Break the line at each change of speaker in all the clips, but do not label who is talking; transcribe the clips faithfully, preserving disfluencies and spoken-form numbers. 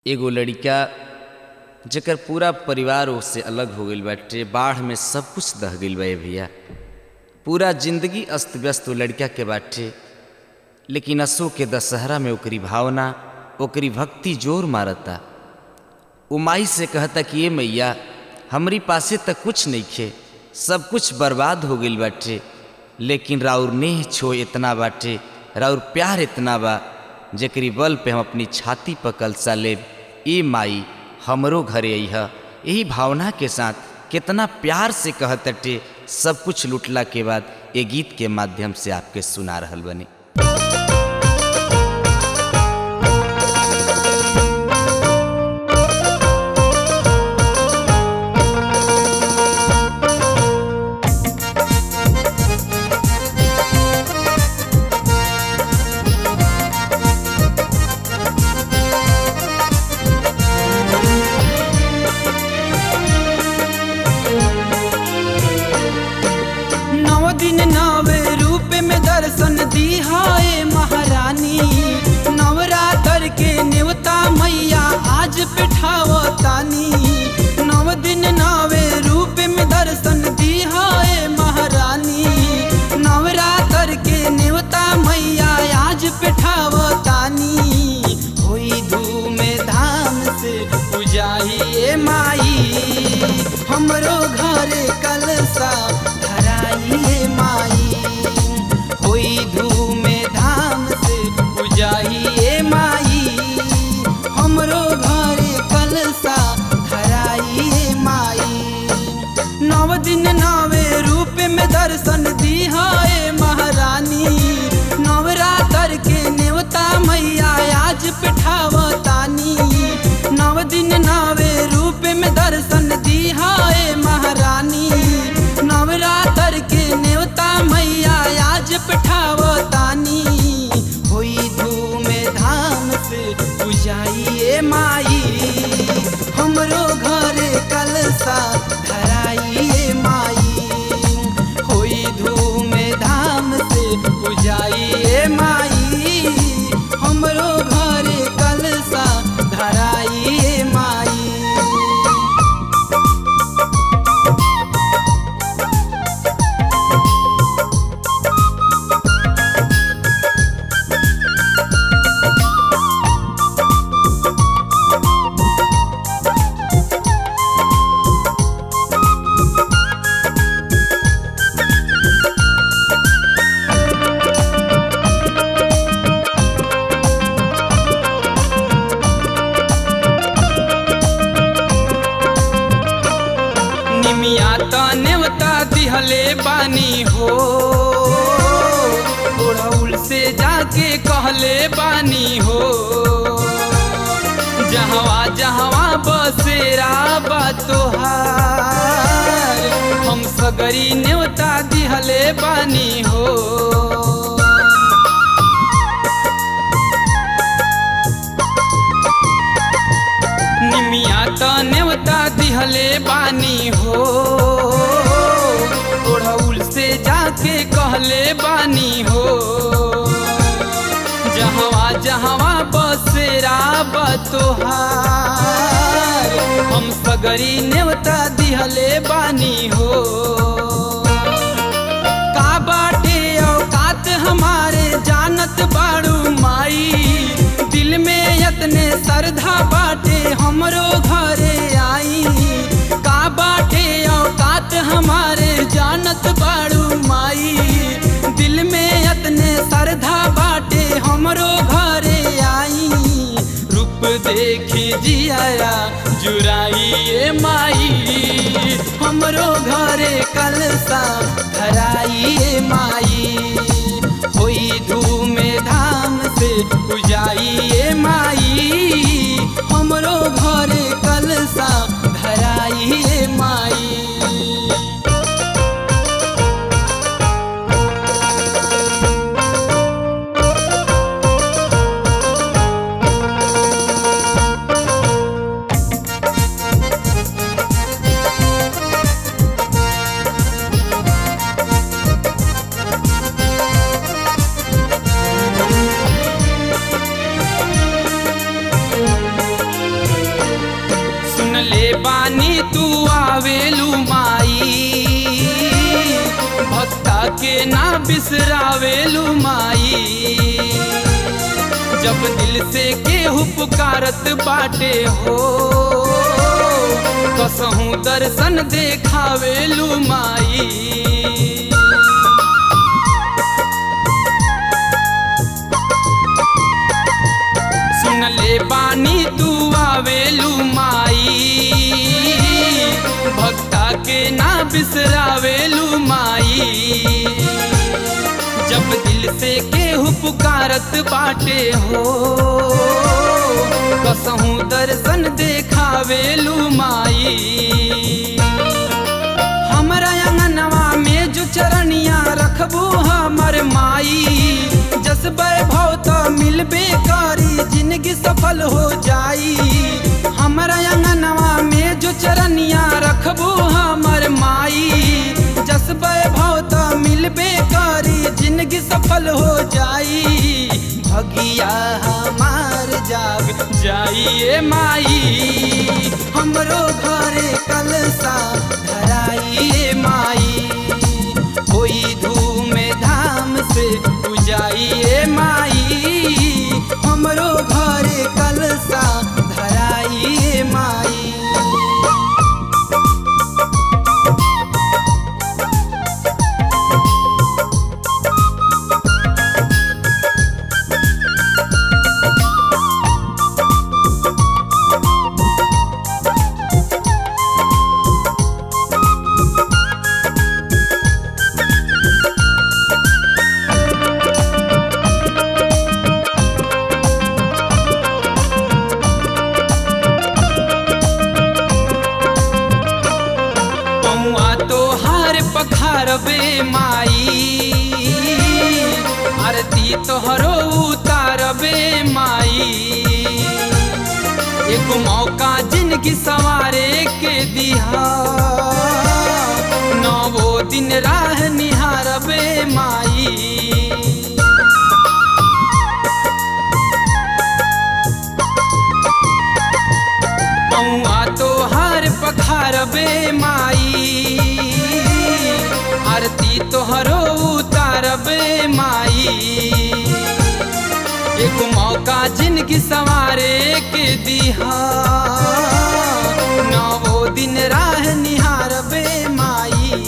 एगो लड़िका जेकर पूरा परिवार उससे अलग हो गईल बाटे। बाढ़ में सब कुछ दह गईल बा भैया। पूरा जिंदगी अस्त व्यस्त वो लड़का के बाटे, लेकिन असो के दशहरा में ओकरी भावना ओकरी भक्ति जोर मारता। वो माई से कहता कि ये मैया हमरी पासे तक कुछ नहीं खे, सब कुछ बर्बाद हो गईल बाटे, लेकिन राउर नेह छो इतना बाटे, राउर प्यार इतना बा जेकरी बल पे हम अपनी छाती पर कलसा लेब। ए माई हमरो घरे अइहा। यही भावना के साथ कितना प्यार से कहतटे, सब कुछ लुटला के बाद ये गीत के माध्यम से आपके सुना रहल बनी।
दर्शन दिहाए महारानी, नवरात्र के नेवता मैया आज पिठावतानी। नव दिन नवे रूप में दर्शन दिहाए महारानी, नवरात्र के नेवता मैया आज पिठावतानी। होई धूम धाम से पूजाइए माई, हमरो घरे कलसा धराइए माई। कोई धूम धाम से पूजाइए माई, हमरो घरे कलसा धराइए माई। नव दिन नवे रूप में दर्शन दिहाए महारानी, नवरात्र के नेवता मैया आज पिठावतानी। नव दिन नवे रूप में दर्शन दिहाए महारानी, नवरात्र के नेवता मैया आज पिठावतानी। होई धूम धाम से पूजाइए माई, हमरो घरे कलसा धराइए माई। होई धूम धाम से पूजाइए माई, हमरो घरे कलसा धराइए माई। निमिया त नेवता दिहले बानी हो, ओढ़ौल से जाके कहले बानी हो। जहवा जहवा बसेरा बा तोहार, हम सगरी नेवता दिहले बानी हो। निमिया त नेवता दिहले बानी हो, ओढ़ौल से जाके कहले बानी हो। जहवा जहवा बसेरा बा तोहार, हम सगरी नेवता दिहले बानी हो। का बाटे औकात हमारे जानत बाड़ू माई, दिल में यतने श्रद्धा बाटे हमरो घरे आई। का बाटे औकात हमारे जानत बाड़ू माई, दिल में यतने श्रद्धा बाटे हमरो घरे आई। रूप देखी जिया जुराइए माई, हमरो घरे कलसा धराइए माई। होई धूम धाम से पूजाइए माई, हमरो घरे कलसा धराइए माई। भक्ता के ना बिसरावेलू माई। जब दिल से केहू पुकारत बाटे हो कसहूँ दर्शन देखावेलू माई। सुन ले बानी तू आवेलू माई, भक्ता के ना बिसरावेलू माई। जब दिल से केहू पुकारत बाटे हो कसहूँ दर्शन देखावेलू माई। हमरा अंगनवा में जो चरनिया रखबू हमर माई, जस वैभव तो मिलबे करी जिंदगी सफल हो जाई। हमरा अंगनवा में जो चरनिया रखबू हमर माई, जस वैभव तो मिलबे करी जिंदगी सफल हो जाई। भगिया हमार जाग जाइए माई, हमरो घरे कलसा धराइए माई। कोई धूम धाम से पूजाइए माई, हमरो घरे कलसा धराइए माई। पखारबे माई, आरती तोहरो उतारबे माई। एक मौका जिंदगी सवारे के दिहा, नौ दिन राह निहारबे माई। पौआ तोहार पखारबे माई, आरती तोहरो उतारबे माई। एक मौका जिंदगी सवारे के दिहा, नौ दिन राह निहारबे माई।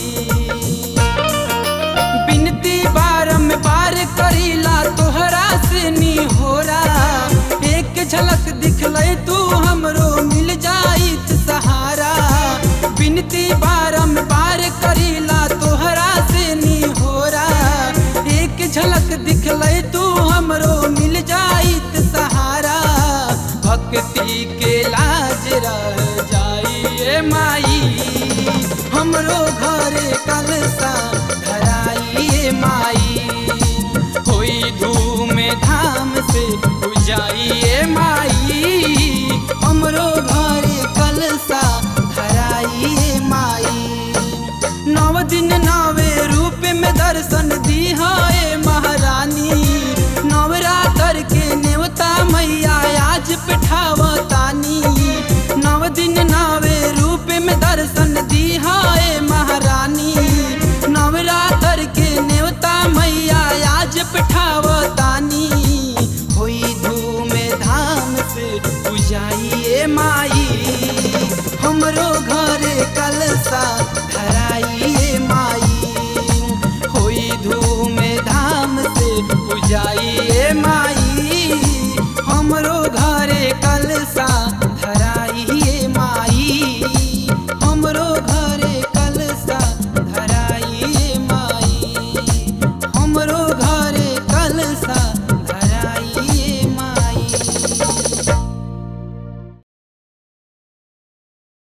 बिनती बारंबार करीला तोहरा से निहोरा, एक झलक दिखले तू हमरो मिल जाइत सहारा। बिनती बारंबार करीला तोहरा से निहोरा, एक झलक दिखले तू हमरो मिल जाइत सहारा। भक्ति के लाज रह जाइए माई, हमरो घरे कलसा धराइए माई। कोई धूम धाम से पूजाइए माई, हमरो घरे कलसा धराइए माई। नव दिन नवे रूप में दर्शन दिहाए महारानी, नवरात्र के नेवता मैया आज पिठावतानी। नव दिन नवे रूप में दर्शन दिहाए महारानी, नवरात्र के नेवता मैया आज पिठावतानी। होई धूम धाम से पूजाइए माई, हमरो घरे कलसा